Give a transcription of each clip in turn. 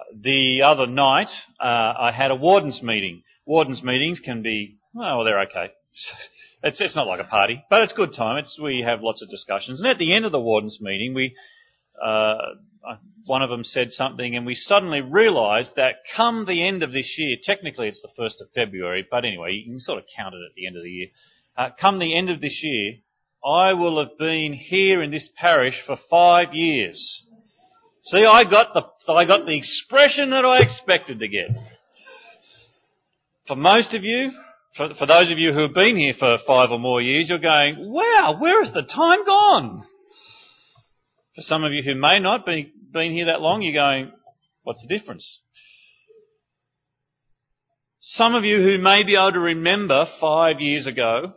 The other night, I had a wardens meeting. Wardens meetings can be, well, they're okay. It's not like a party, but it's good time. We have lots of discussions. And at the end of the wardens meeting, one of them said something, and we suddenly realised that come the end of this year, technically it's the 1st of February, but anyway, you can sort of count it at the end of the year. Come the end of this year, I will have been here in this parish for 5 years. See, I got the expression that I expected to get. For most of you, for those of you who have been here for 5 or more years, you're going, wow, where has the time gone? For some of you who may not be been here that long, you're going, what's the difference? Some of you who may be able to remember 5 years ago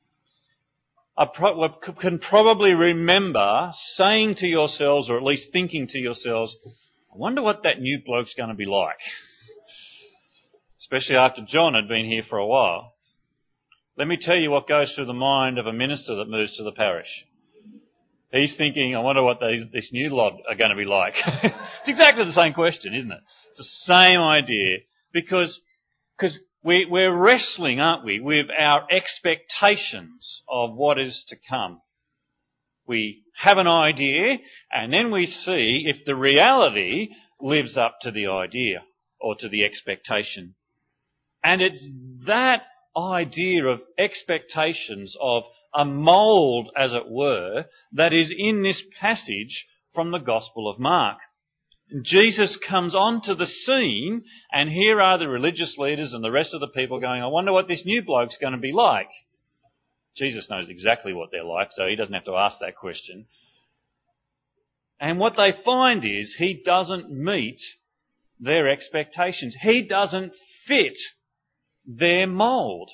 can probably remember saying to yourselves, or at least thinking to yourselves, I wonder what that new bloke's going to be like. Especially after John had been here for a while. Let me tell you what goes through the mind of a minister that moves to the parish. He's thinking, I wonder what this new lot are going to be like. It's exactly the same question, isn't it? It's the same idea. Because we're wrestling, aren't we, with our expectations of what is to come. We have an idea, and then we see if the reality lives up to the idea or to the expectation. And it's that idea of expectations of a mould, as it were, that is in this passage from the Gospel of Mark. Jesus comes onto the scene, and here are the religious leaders and the rest of the people going, I wonder what this new bloke's going to be like. Jesus knows exactly what they're like, so he doesn't have to ask that question. And what they find is he doesn't meet their expectations. He doesn't fit their mould.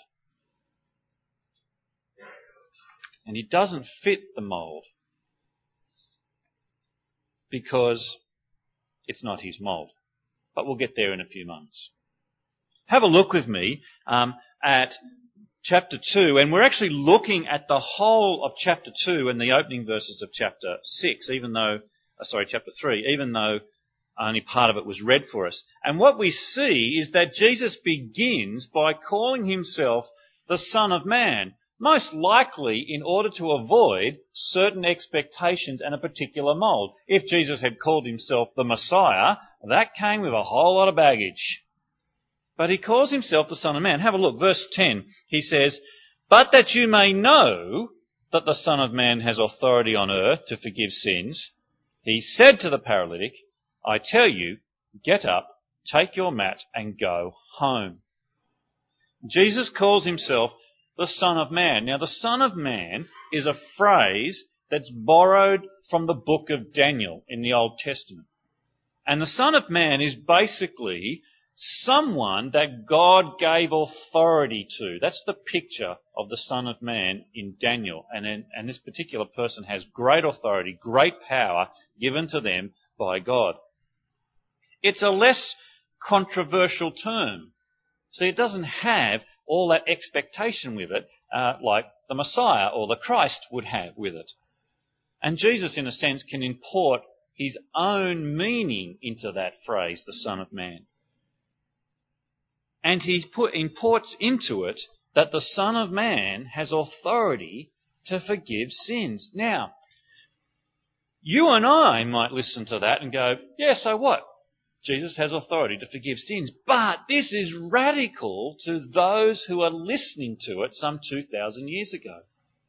And he doesn't fit the mould because it's not his mould. But we'll get there in a few moments. Have a look with me at chapter 2, and we're actually looking at the whole of chapter 2 and the opening verses of chapter 6, chapter 3, even though only part of it was read for us. And what we see is that Jesus begins by calling himself the Son of Man, most likely in order to avoid certain expectations and a particular mould. If Jesus had called himself the Messiah, that came with a whole lot of baggage. But he calls himself the Son of Man. Have a look, verse 10. He says, but that you may know that the Son of Man has authority on earth to forgive sins, he said to the paralytic, I tell you, get up, take your mat and go home. Jesus calls himself the Son of Man. Now, the Son of Man is a phrase that's borrowed from the book of Daniel in the Old Testament. And the Son of Man is basically someone that God gave authority to. That's the picture of the Son of Man in Daniel. And this particular person has great authority, great power given to them by God. It's a less controversial term. See, it doesn't have all that expectation with it like the Messiah or the Christ would have with it. And Jesus, in a sense, can import his own meaning into that phrase, the Son of Man. And he imports into it that the Son of Man has authority to forgive sins. Now, you and I might listen to that and go, yeah, so what? Jesus has authority to forgive sins. But this is radical to those who are listening to it some 2,000 years ago.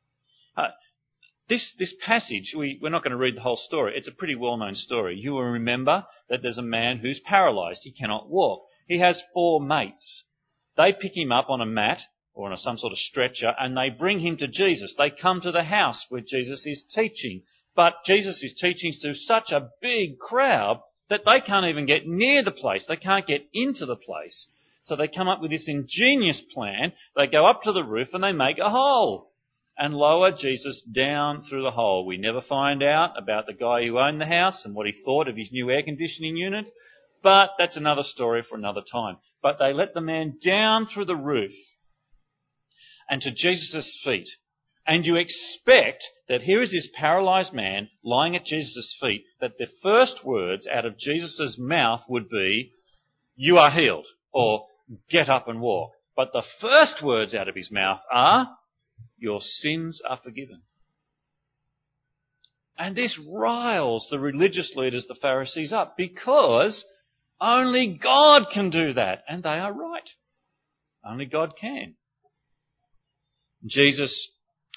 This passage, we're not going to read the whole story. It's a pretty well-known story. You will remember that there's a man who's paralysed. He cannot walk. He has 4 mates. They pick him up on a mat or on some sort of stretcher and they bring him to Jesus. They come to the house where Jesus is teaching. But Jesus is teaching to such a big crowd that they can't even get near the place. They can't get into the place. So they come up with this ingenious plan. They go up to the roof and they make a hole and lower Jesus down through the hole. We never find out about the guy who owned the house and what he thought of his new air conditioning unit. But that's another story for another time. But they let the man down through the roof and to Jesus' feet. And you expect that here is this paralysed man lying at Jesus' feet, that the first words out of Jesus' mouth would be, "You are healed," or "Get up and walk." But the first words out of his mouth are, "Your sins are forgiven." And this riles the religious leaders, the Pharisees, up, because only God can do that. And they are right. Only God can. Jesus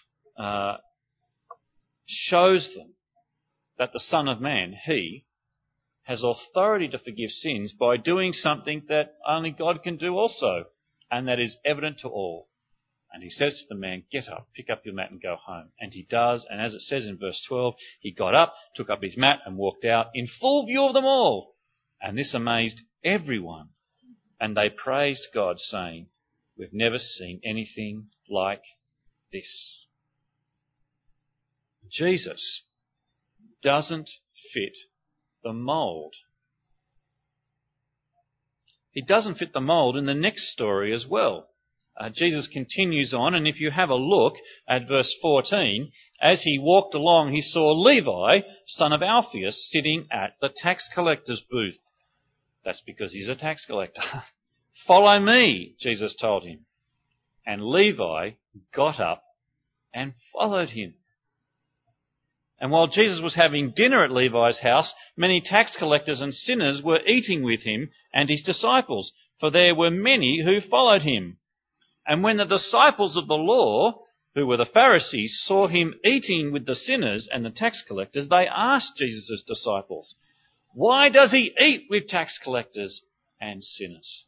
shows them that the Son of Man, he, has authority to forgive sins by doing something that only God can do also, and that is evident to all. And he says to the man, "Get up, pick up your mat and go home." And he does, and as it says in verse 12, he got up, took up his mat and walked out in full view of them all. And this amazed everyone. And they praised God, saying, "We've never seen anything like this." Jesus doesn't fit the mould. He doesn't fit the mould in the next story as well. Jesus continues on, and if you have a look at verse 14, as he walked along, he saw Levi, son of Alphaeus, sitting at the tax collector's booth. That's because he's a tax collector. "Follow me," Jesus told him. And Levi got up and followed him. And while Jesus was having dinner at Levi's house, many tax collectors and sinners were eating with him and his disciples, for there were many who followed him. And when the disciples of the law, who were the Pharisees, saw him eating with the sinners and the tax collectors, they asked Jesus' disciples, "Why does he eat with tax collectors and sinners?"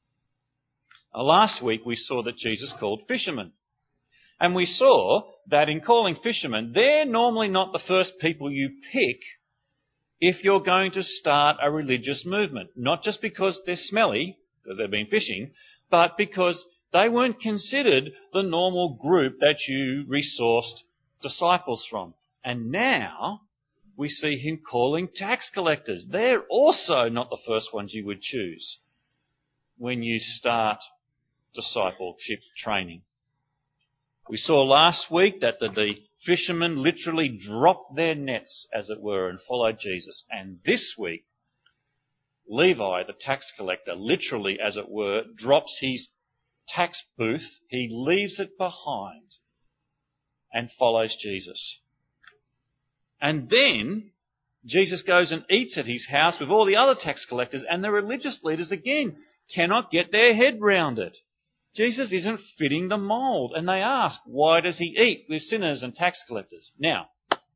Last week we saw that Jesus called fishermen. And we saw that in calling fishermen, they're normally not the first people you pick if you're going to start a religious movement. Not just because they're smelly, because they've been fishing, but because they weren't considered the normal group that you resourced disciples from. And now we see him calling tax collectors. They're also not the first ones you would choose when you start discipleship training. We saw last week that the fishermen literally dropped their nets, as it were, and followed Jesus. And this week, Levi, the tax collector, literally, as it were, drops his tax booth. He leaves it behind and follows Jesus. And then Jesus goes and eats at his house with all the other tax collectors, and the religious leaders, again, cannot get their head round it. Jesus isn't fitting the mould, and they ask, why does he eat with sinners and tax collectors? Now,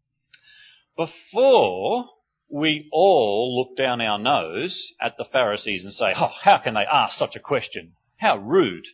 before we all look down our nose at the Pharisees and say, "Oh, how can they ask such a question? How rude."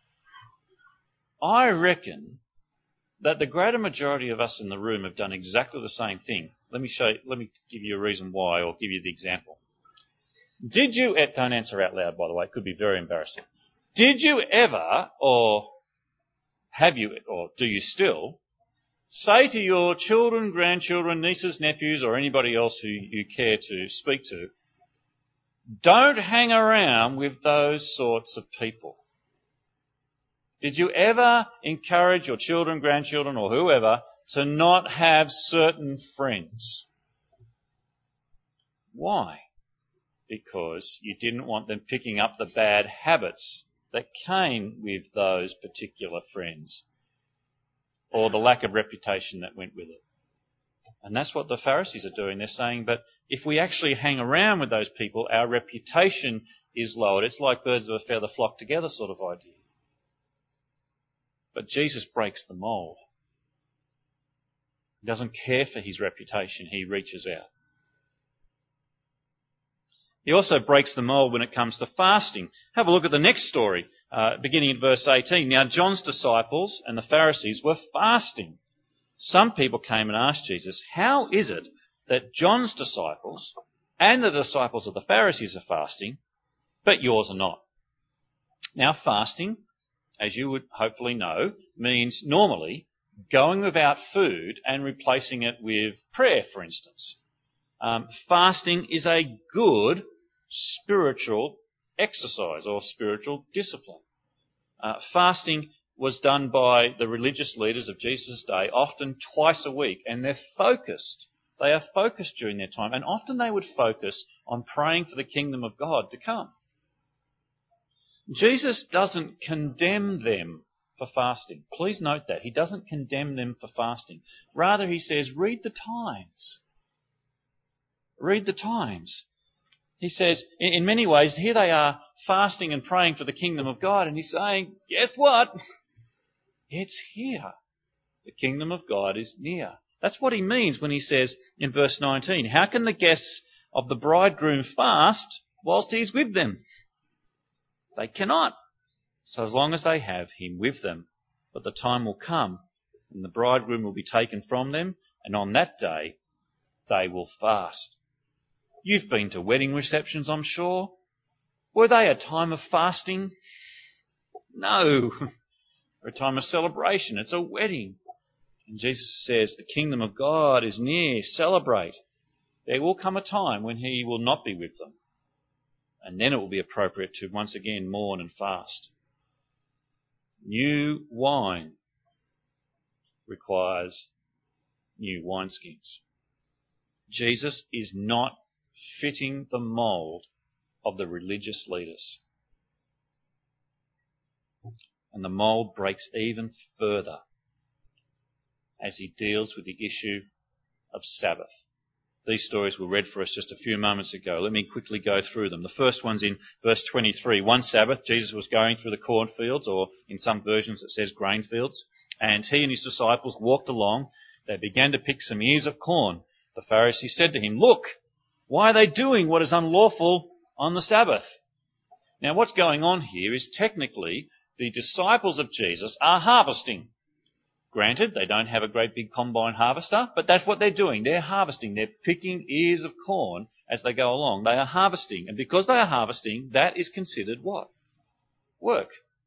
I reckon that the greater majority of us in the room have done exactly the same thing. Let me give you a reason why, or give you the example. Did you, don't answer out loud, by the way, it could be very embarrassing. Did you ever, or have you, or do you still, say to your children, grandchildren, nieces, nephews, or anybody else who you care to speak to, "Don't hang around with those sorts of people"? Did you ever encourage your children, grandchildren, or whoever to not have certain friends? Why? Because you didn't want them picking up the bad habits that came with those particular friends, or the lack of reputation that went with it. And that's what the Pharisees are doing. They're saying, but if we actually hang around with those people, our reputation is lowered. It's like birds of a feather flock together sort of idea. But Jesus breaks the mould. He doesn't care for his reputation. He reaches out. He also breaks the mould when it comes to fasting. Have a look at the next story, beginning at verse 18. Now John's disciples and the Pharisees were fasting. Some people came and asked Jesus, "How is it that John's disciples and the disciples of the Pharisees are fasting, but yours are not?" Now fasting, as you would hopefully know, means normally going without food and replacing it with prayer, for instance. Fasting is a good spiritual exercise or spiritual discipline. Fasting was done by the religious leaders of Jesus' day, often twice a week, and they're focused. They are focused during their time, and often they would focus on praying for the kingdom of God to come. Jesus doesn't condemn them for fasting. Please note that. He doesn't condemn them for fasting. Rather, he says, read the times. Read the times. He says, in many ways, here they are fasting and praying for the kingdom of God, and he's saying, guess what? It's here. The kingdom of God is near. That's what he means when he says in verse 19, how can the guests of the bridegroom fast whilst he is with them? They cannot, so as long as they have him with them. But the time will come and the bridegroom will be taken from them, and on that day they will fast. You've been to wedding receptions, I'm sure. Were they a time of fasting? No. They're a time of celebration. It's a wedding. And Jesus says, the kingdom of God is near. Celebrate. There will come a time when he will not be with them. And then it will be appropriate to once again mourn and fast. New wine requires new wineskins. Jesus is not fitting the mould of the religious leaders. And the mould breaks even further as he deals with the issue of Sabbath. These stories were read for us just a few moments ago. Let me quickly go through them. The first one's in verse 23. One Sabbath, Jesus was going through the cornfields, or in some versions it says grain fields, and he and his disciples walked along. They began to pick some ears of corn. The Pharisees said to him, "Look, why are they doing what is unlawful on the Sabbath?" Now what's going on here is technically the disciples of Jesus are harvesting. Granted, they don't have a great big combine harvester, but that's what they're doing. They're harvesting. They're picking ears of corn as they go along. They are harvesting. And because they are harvesting, that is considered what? Work.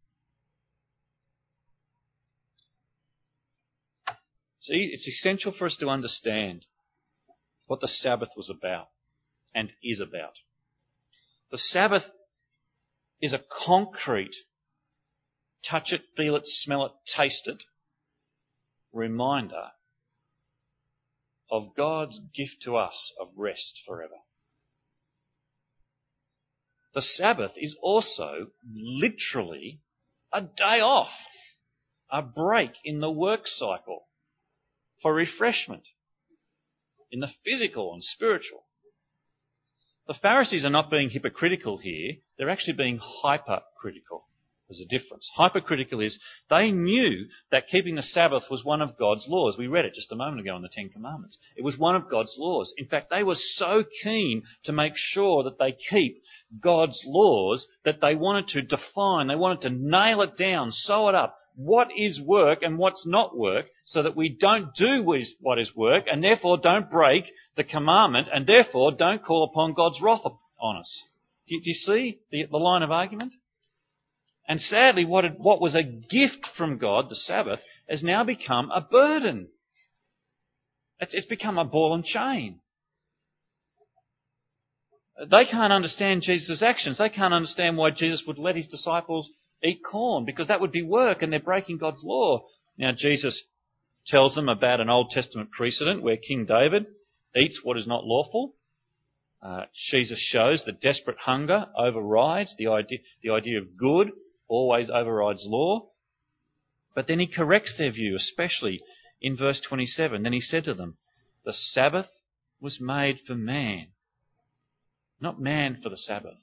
See, it's essential for us to understand what the Sabbath was about and is about. The Sabbath is a concrete, touch it, feel it, smell it, taste it, reminder of God's gift to us of rest forever. The Sabbath is also literally a day off, a break in the work cycle for refreshment in the physical and spiritual. The Pharisees are not being hypocritical here, they're actually being hypercritical. There's a difference. Hypercritical is they knew that keeping the Sabbath was one of God's laws. We read it just a moment ago in the Ten Commandments. It was one of God's laws. In fact, they were so keen to make sure that they keep God's laws that they wanted to define, they wanted to nail it down, sew it up. What is work and what's not work, so that we don't do what is work and therefore don't break the commandment and therefore don't call upon God's wrath on us. Do you see the line of argument? And sadly, what was a gift from God, the Sabbath, has now become a burden. It's become a ball and chain. They can't understand Jesus' actions. They can't understand why Jesus would let his disciples eat corn, because that would be work and they're breaking God's law. Now, Jesus tells them about an Old Testament precedent where King David eats what is not lawful. Jesus shows that desperate hunger overrides the idea of good. Always overrides law. But then he corrects their view, especially in verse 27. Then he said to them, the Sabbath was made for man, not man for the Sabbath.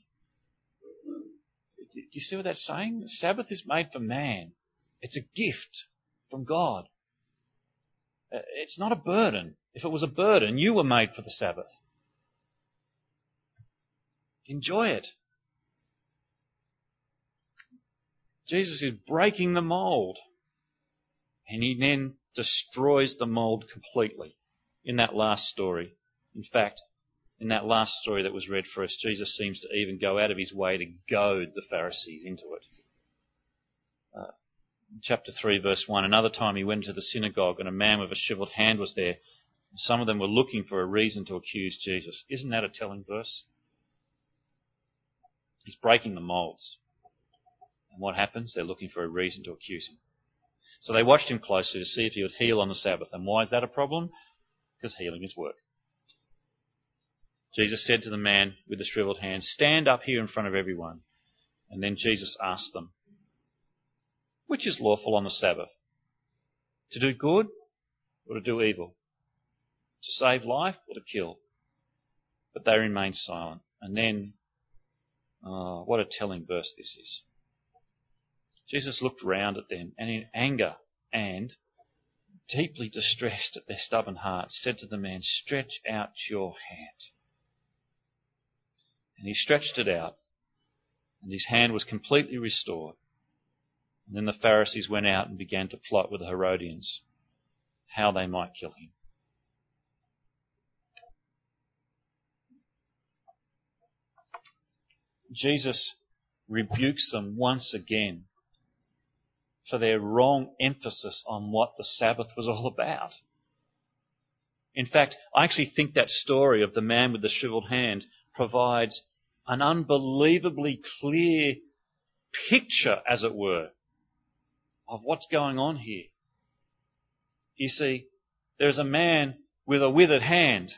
Do you see what that's saying? The Sabbath is made for man. It's a gift from God. It's not a burden. If it was a burden, you were made for the Sabbath. Enjoy it. Jesus is breaking the mould, and he then destroys the mould completely in that last story. In fact, in that last story that was read for us, Jesus seems to even go out of his way to goad the Pharisees into it. Chapter 3, verse 1, another time he went into the synagogue and a man with a shriveled hand was there. Some of them were looking for a reason to accuse Jesus. Isn't that a telling verse? He's breaking the moulds. And what happens? They're looking for a reason to accuse him. So they watched him closely to see if he would heal on the Sabbath. And why is that a problem? Because healing is work. Jesus said to the man with the shriveled hand, "Stand up here in front of everyone." And then Jesus asked them, "Which is lawful on the Sabbath? To do good or to do evil? To save life or to kill?" But they remained silent. And then, what a telling verse this is. Jesus looked round at them and in anger and, deeply distressed at their stubborn hearts, said to the man, "Stretch out your hand." And he stretched it out, and his hand was completely restored. And then the Pharisees went out and began to plot with the Herodians how they might kill him. Jesus rebukes them once again for their wrong emphasis on what the Sabbath was all about. In fact, I actually think that story of the man with the shriveled hand provides an unbelievably clear picture, as it were, of what's going on here. You see, there's a man with a withered hand,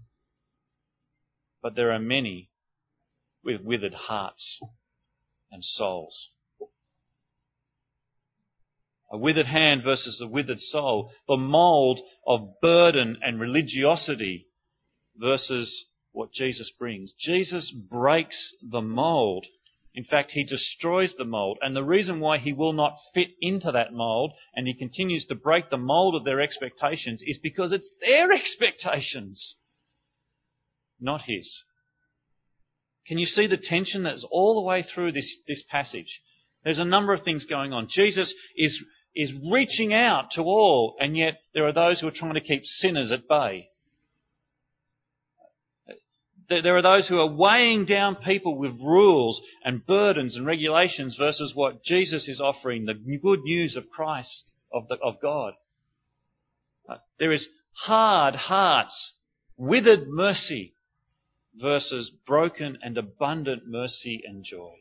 but there are many with withered hearts and souls. A withered hand versus a withered soul. The mould of burden and religiosity versus what Jesus brings. Jesus breaks the mould. In fact, he destroys the mould. And the reason why he will not fit into that mould and he continues to break the mould of their expectations is because it's their expectations, not his. Can you see the tension that's all the way through this passage? There's a number of things going on. Jesus is reaching out to all, and yet there are those who are trying to keep sinners at bay. There are those who are weighing down people with rules and burdens and regulations versus what Jesus is offering, the good news of Christ, of God. There is hard hearts, withered mercy versus broken and abundant mercy and joy.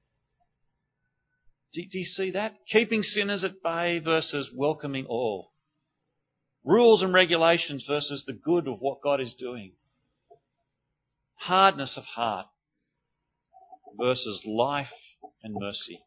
Do you see that? Keeping sinners at bay versus welcoming all. Rules and regulations versus the good of what God is doing. Hardness of heart versus life and mercy.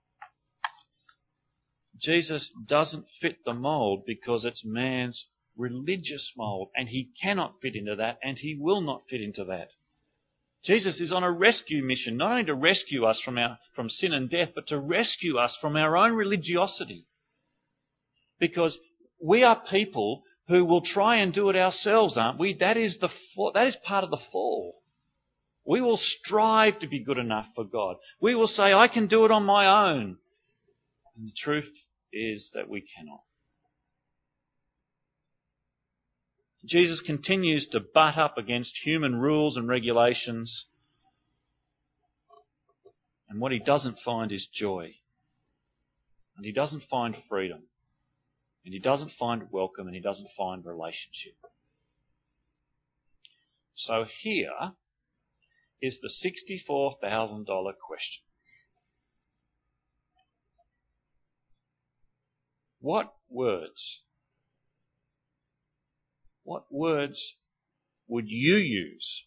Jesus doesn't fit the mould because it's man's religious mould, and he cannot fit into that, and he will not fit into that. Jesus is on a rescue mission, not only to rescue us from sin and death, but to rescue us from our own religiosity. Because we are people who will try and do it ourselves, aren't we? That is part of the fall. We will strive to be good enough for God. We will say, "I can do it on my own." And the truth is that we cannot. Jesus continues to butt up against human rules and regulations. And what he doesn't find is joy. And he doesn't find freedom. And he doesn't find welcome. And he doesn't find relationship. So here is the $64,000 question. What words would you use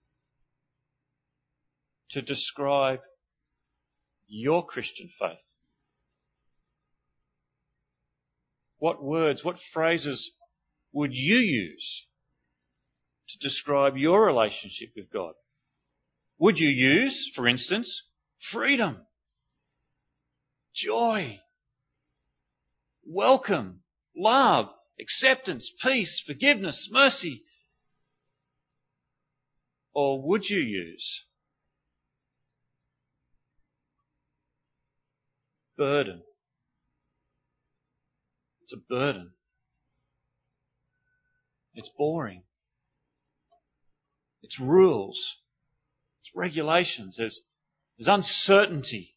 to describe your Christian faith? What words, what phrases would you use to describe your relationship with God? Would you use, for instance, freedom, joy, welcome, love, acceptance, peace, forgiveness, mercy? Or would you use burden? It's a burden. It's boring. It's rules. It's regulations. There's uncertainty.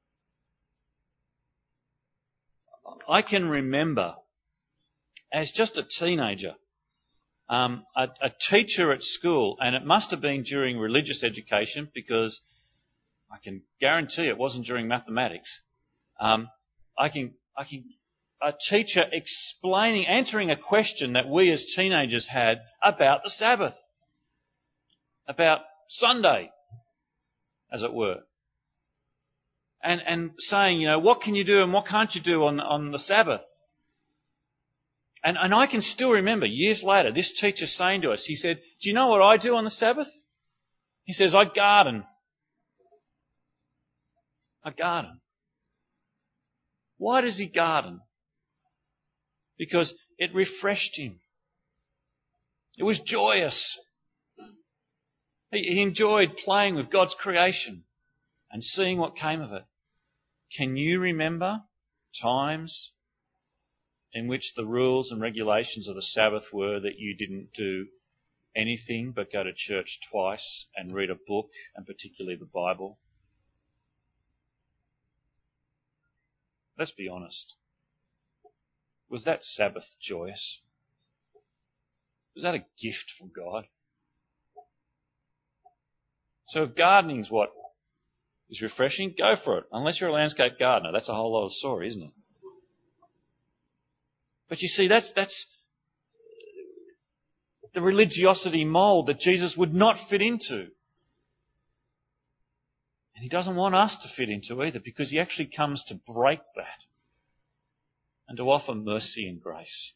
I can remember, as just a teenager, a teacher at school, and it must have been during religious education because I can guarantee it wasn't during mathematics. I can a teacher answering a question that we as teenagers had about the Sabbath, about Sunday, as it were. And saying, what can you do and what can't you do on the Sabbath? And I can still remember, years later, this teacher saying to us, he said, do you know what I do on the Sabbath? He says, I garden. I garden. Why does he garden? Because it refreshed him. It was joyous. He enjoyed playing with God's creation and seeing what came of it. Can you remember times in which the rules and regulations of the Sabbath were that you didn't do anything but go to church twice and read a book, and particularly the Bible? Let's be honest. Was that Sabbath joyous? Was that a gift from God? So if gardening's what is refreshing, go for it. Unless you're a landscape gardener, that's a whole other story, isn't it? But you see, that's the religiosity mould that Jesus would not fit into. And he doesn't want us to fit into either, because he actually comes to break that and to offer mercy and grace.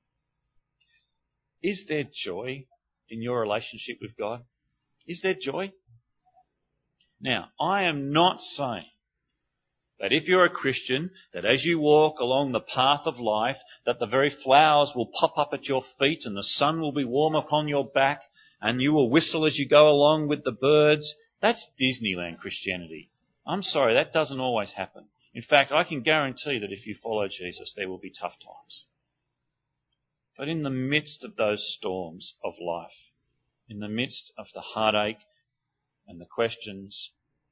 Is there joy in your relationship with God? Is there joy? Now, I am not saying that if you're a Christian, that as you walk along the path of life, that the very flowers will pop up at your feet and the sun will be warm upon your back and you will whistle as you go along with the birds. That's Disneyland Christianity. I'm sorry, that doesn't always happen. In fact, I can guarantee that if you follow Jesus, there will be tough times. But in the midst of those storms of life, in the midst of the heartache and the questions,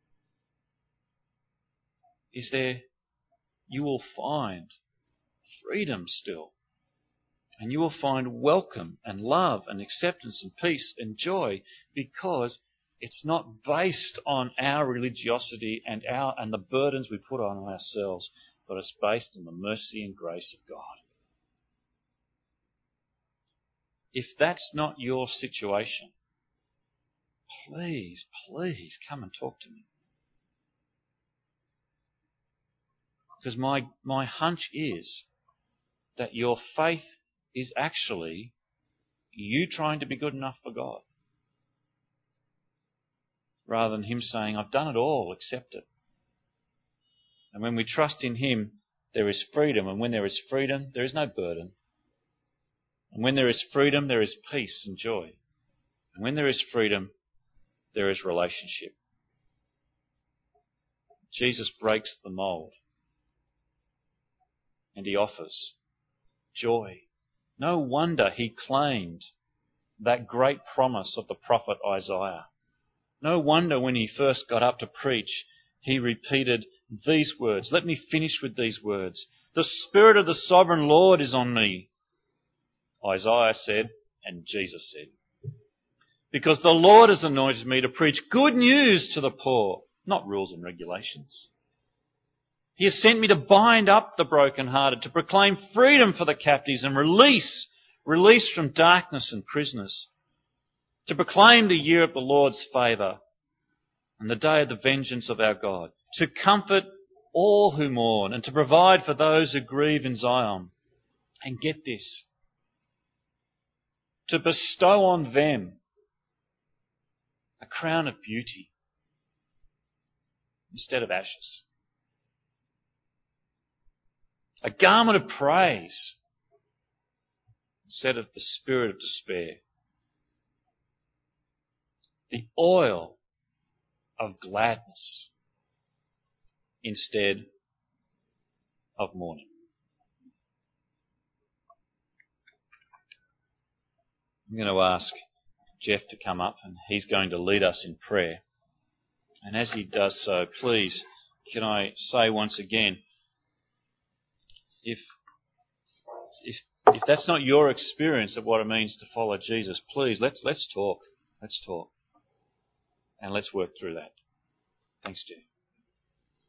you will find freedom still. And you will find welcome and love and acceptance and peace and joy, because it's not based on our religiosity and the burdens we put on ourselves, but it's based on the mercy and grace of God. If that's not your situation, please come and talk to me. Because my hunch is that your faith is actually you trying to be good enough for God, rather than him saying, I've done it all, accept it. And when we trust in him, there is freedom. And when there is freedom, there is no burden. And when there is freedom, there is peace and joy. And when there is freedom, there is relationship. Jesus breaks the mould. And he offers joy. No wonder he claimed that great promise of the prophet Isaiah. No wonder when he first got up to preach, he repeated these words. Let me finish with these words. The Spirit of the Sovereign Lord is on me, Isaiah said, and Jesus said. Because the Lord has anointed me to preach good news to the poor, not rules and regulations. He has sent me to bind up the brokenhearted, to proclaim freedom for the captives and release from darkness and prisoners, to proclaim the year of the Lord's favour and the day of the vengeance of our God, to comfort all who mourn and to provide for those who grieve in Zion. And get this, to bestow on them a crown of beauty instead of ashes, a garment of praise instead of the spirit of despair, the oil of gladness instead of mourning. I'm going to ask Jeff to come up, and he's going to lead us in prayer. And as he does so, please, can I say once again, if that's not your experience of what it means to follow Jesus, please, let's talk. Let's talk. And let's work through that. Thanks, Jeff.